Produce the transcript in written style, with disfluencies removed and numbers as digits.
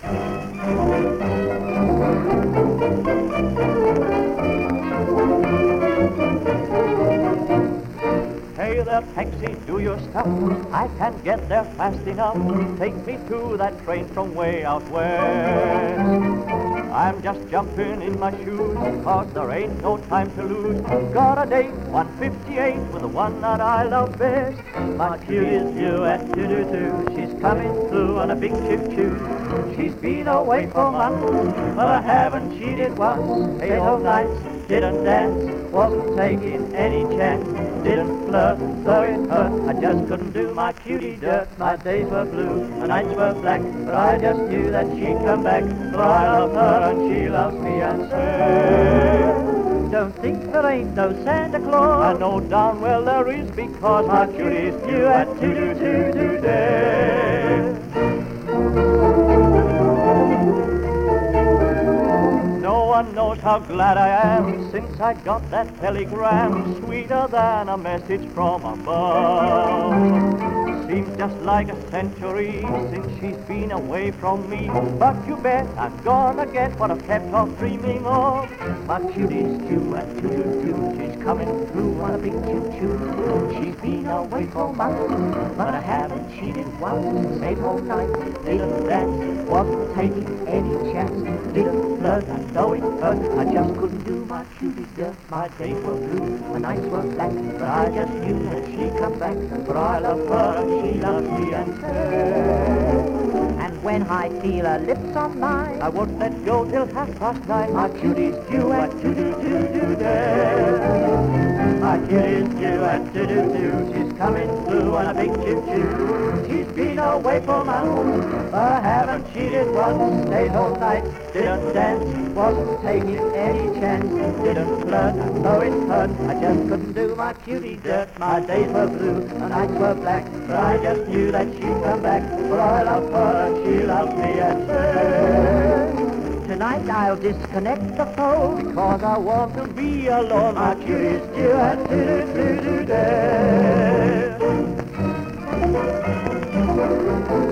Hey there, taxi, do your stuff. I can't get there fast enough. Take me to that train from way out west. I'm just jumping in my shoes, cause there ain't no time to lose. Got a date, 158, with the one that I love best. My cutie's you at 222. She's coming through on a big choo-choo. She's been away for months, but I haven't cheated once. 8 whole nights, didn't dance, wasn't taking any chance. Didn't flirt, though it hurt. I just couldn't do my cutie dirt. My days were blue, my nights were black, but I just knew that she'd come back. For I love her and she loves me, and say, don't think there ain't no Santa Claus. I know darn well there is, because my cutie's due at 222 today. No one knows how glad I am since I got that telegram, sweeter than a message from above. Seems just like a century since she's been away from me, but you bet I'm gonna get what I've kept on dreaming of. My cutie's due at 222. She's coming through on a big choo-choo. She's been away for months, but I haven't cheated once. 8 whole nights, didn't dance, wasn't taking any chance. Didn't flirt, and though it hurt, I just couldn't do my cutie dirt. My days were blue, my nights were black, but I just knew that she'd come back. For I love her and she loves me, and say, and when I feel her lips on mine, I won't let go till 9:30. My cutie's due at 222 today. My cutie's due at 222. She's coming through on a big choo-choo. She's been away for months, but I haven't cheated once. 8 whole nights, didn't dance, wasn't taking any chance. Didn't flirt, and though it hurt, I just couldn't do my cutie dirt. My days were blue, my nights were black, but I just knew that she'd come back. For I love her and she loves me, and say, tonight I'll disconnect the phone, because I want to be alone. My cutie's due at 222 today.